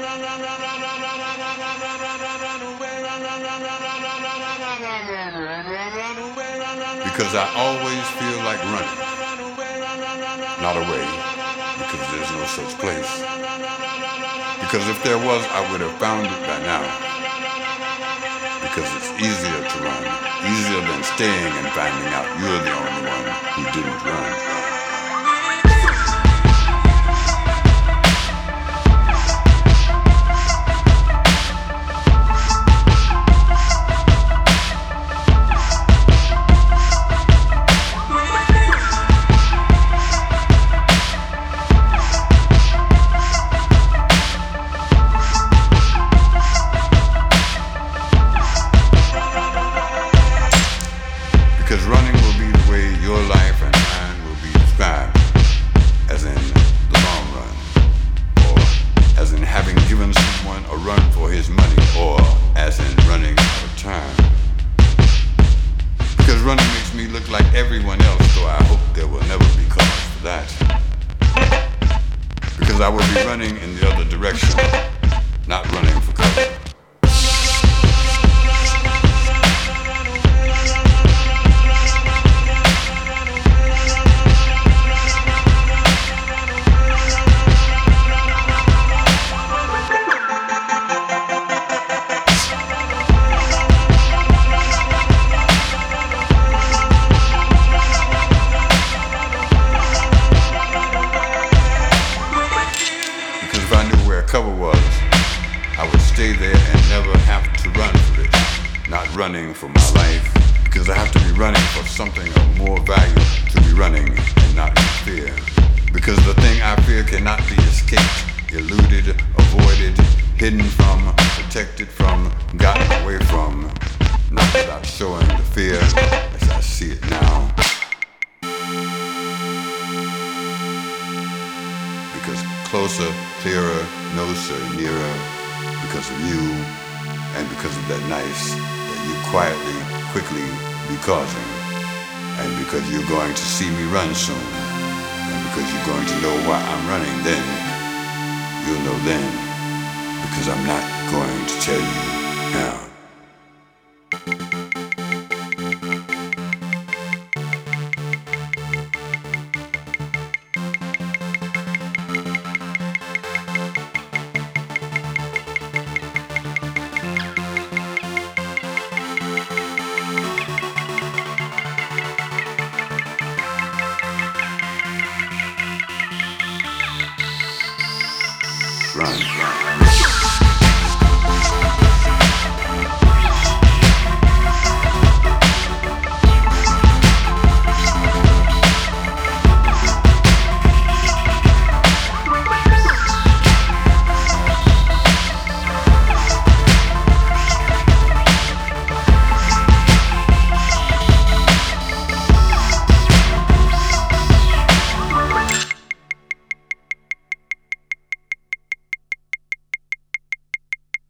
Because I always feel like running, not away, because there's no such place. Because if there was, I would have found it by now. Because it's easier to run, easier than staying and finding out you're the only one who didn't run. Because running will be the way your life and mine will be described, as in the long run, or as in having given someone a run for his money, or as in running out of time. Because running makes me look like everyone else, so I hope there will never be cause for that. Because I will be running in the other direction, not running for cover. If I knew where cover was, I would stay there and never have to run for it. Not running for my life, because I have to be running for something of more value to be running and not fear. Because the thing I fear cannot be escaped, eluded, avoided, hidden from, protected from, gotten away from, not without showing the fear as I see it now. Because closer, clearer, closer, nearer, because of you, and because of that nice that you quietly, quickly be causing, and because you're going to see me run soon, and because you're going to know why I'm running then, you'll know then, because I'm not going to tell you now. Run.